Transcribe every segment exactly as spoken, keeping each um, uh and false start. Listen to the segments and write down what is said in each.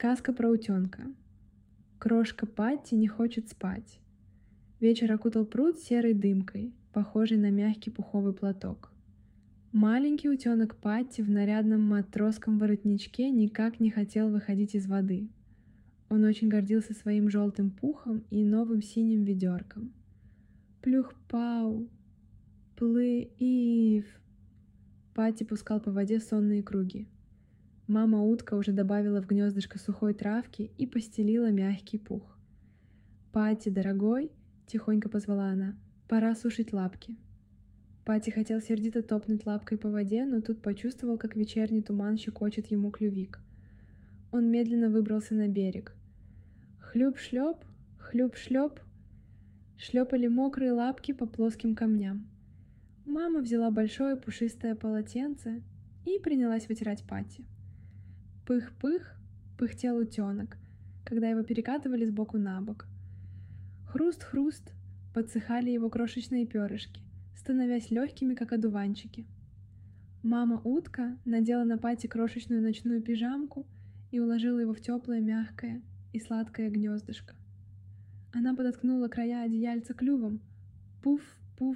Сказка про утенка. Крошка Патти не хочет спать. Вечер окутал пруд серой дымкой, похожей на мягкий пуховый платок. Маленький утенок Патти в нарядном матросском воротничке никак не хотел выходить из воды. Он очень гордился своим желтым пухом и новым синим ведерком. Плюх-пау, плыив. Патти пускал по воде сонные круги. Мама-утка уже добавила в гнездышко сухой травки и постелила мягкий пух. «Патти, дорогой!» — тихонько позвала она. «Пора сушить лапки». Патти хотел сердито топнуть лапкой по воде, но тут почувствовал, как вечерний туман щекочет ему клювик. Он медленно выбрался на берег. Хлюп-шлеп, хлюп-шлеп, шлепали мокрые лапки по плоским камням. Мама взяла большое пушистое полотенце и принялась вытирать Патти. Пых-пых, пыхтел утенок, когда его перекатывали сбоку на бок. Хруст-хруст, подсыхали его крошечные перышки, становясь легкими, как одуванчики. Мама-утка надела на Патти крошечную ночную пижамку и уложила его в теплое, мягкое и сладкое гнездышко. Она подоткнула края одеяльца клювом. Пуф-пуф,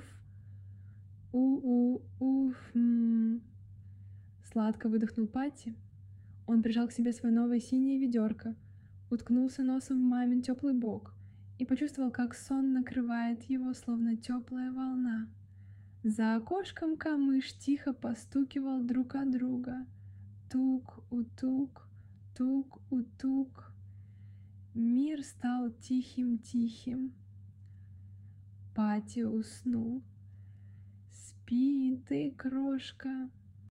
у-у-уф-м. Сладко выдохнул Патти. Он прижал к себе свое новое синее ведерко, уткнулся носом в мамин теплый бок и почувствовал, как сон накрывает его, словно теплая волна. За окошком камыш тихо постукивал друг от друга. Тук-утук, тук-утук. Мир стал тихим-тихим. Патти уснул. «Спи ты, крошка!»